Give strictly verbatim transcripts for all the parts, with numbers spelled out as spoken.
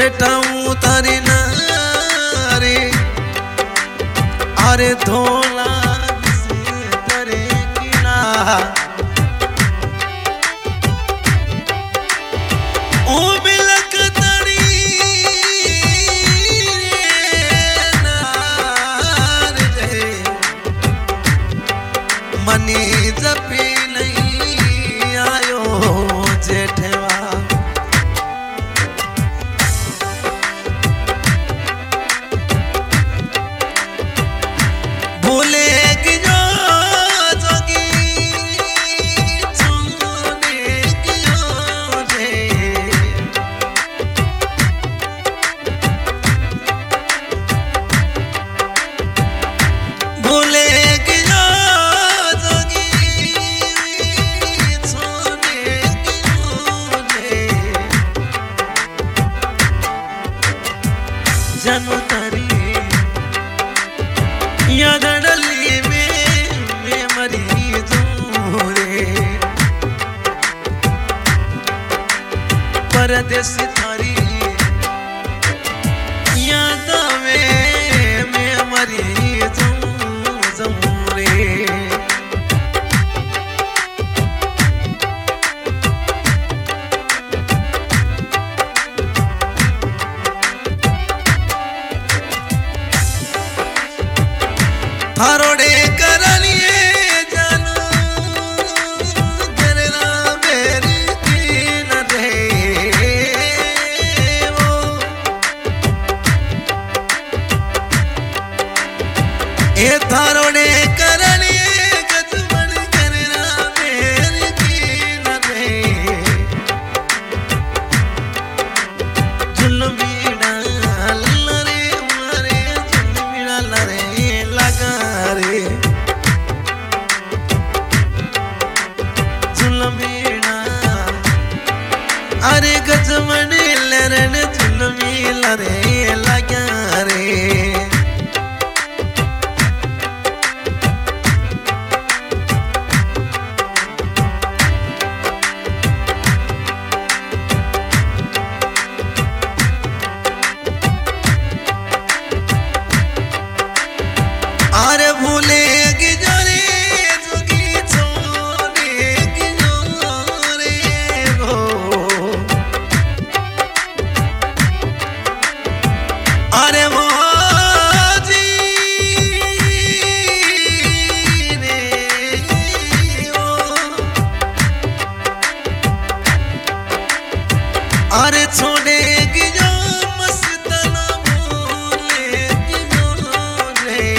जेठाऊ तारी नारे अरे धोला करे किला ओ बिलक तारी नार जे मनी जपी नहीं आयो जेठवा जानू तारी याद डली में मैं मरी दूरे परदेस थारी याद में मैं मरी दूरे थारोड़े करलिए जानू तेरा मेरी कीन रे वो ए थारोड़े करलिए गजबन करना मेरी कीन रे जुल्मीड़ा लरे मारे जुल्मीड़ा लरे लगा जुलमीना अरे गजमन लरन जुलमी लरे लगा रे अरे भूले अरे वो जी रे वो अरे छोड़ेगी जो मस्ताना भूलेगी जो रे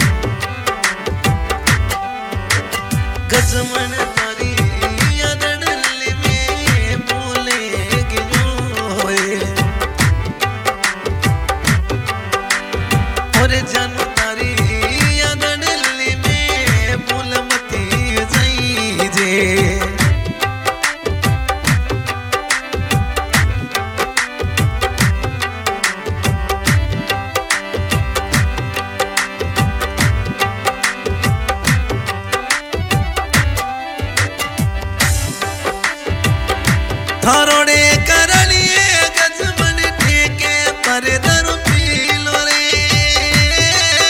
गजमन तारी याद डली में भूलेगी जो और जानू तारी याद डली में भूल मती जाई जे थारोड़े करलिए गजमन ठेके पर दर पीलो रे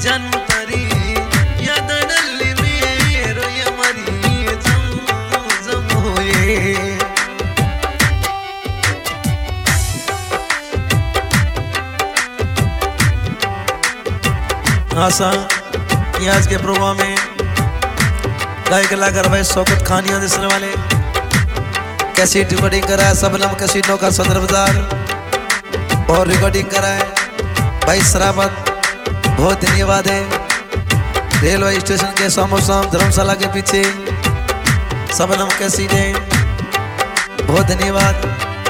जन्म तारी यादडल्ली में रोय मरी जम जमोये आशा ये आज के प्रोग्राम में गाय कलाकार भाई शौकत खानिया दिसने वाले कैसेट रिकॉर्डिंग करा है सबनम कैसेटों का सदर बाजार और रिकॉर्डिंग करा है भाई सराबत। बहुत धन्यवाद है रेलवे स्टेशन के सामोसाम धर्मशाला के पीछे सबनम कैसेट है, बहुत धन्यवाद।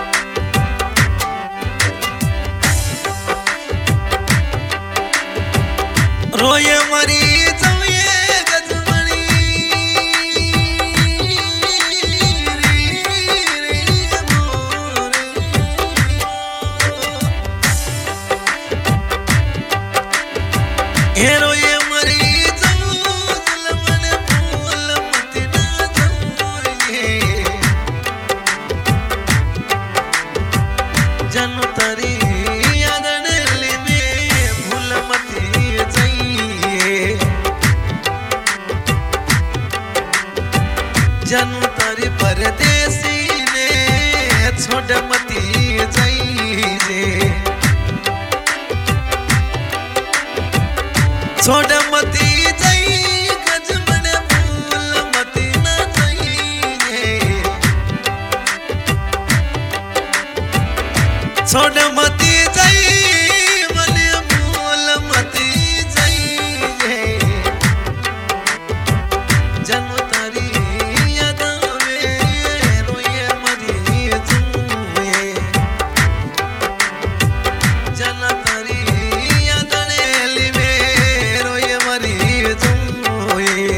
रोये मरी जमिए गजमणी हे रोये मरी जमू जुलमन फूल मत ना जमोये जन तरी यादडल्ली में भूल मती जाइए जन तरी परदेसी ने छोड़ मती जाइए छोड़ मती जाई गजमन भूल मती ना जाइए छोड़ मती जाई मन भूल मती जाइए जन्म तारी याद आवे रोए मरी जमुए जन्म तारी यादडल्ली में रोए मरी जमुए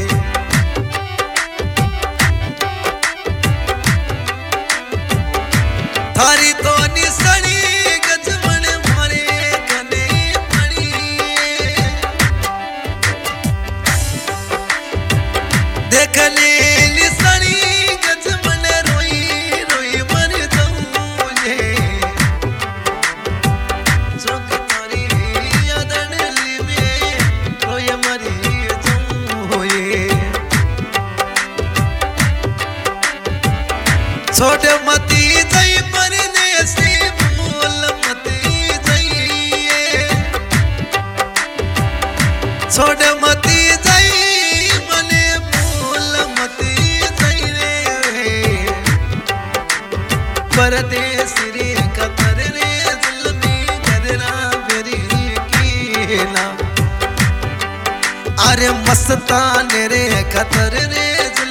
थारी तो निसड़ी गजमन मारे गने पड़ी देख ले निसड़ी गजमन रोई रोई मर जाऊंगे जोग तारी यादडल्ली में रोए मरी जाऊंगे छोटे मती जाई परदेसी भूल मती जाइए छोटे मती जाई मने भूल मती जाई रे परदेसी रे कतर रे जुल्मी करना मेरी कीना अरे मस्तान रे कतर रे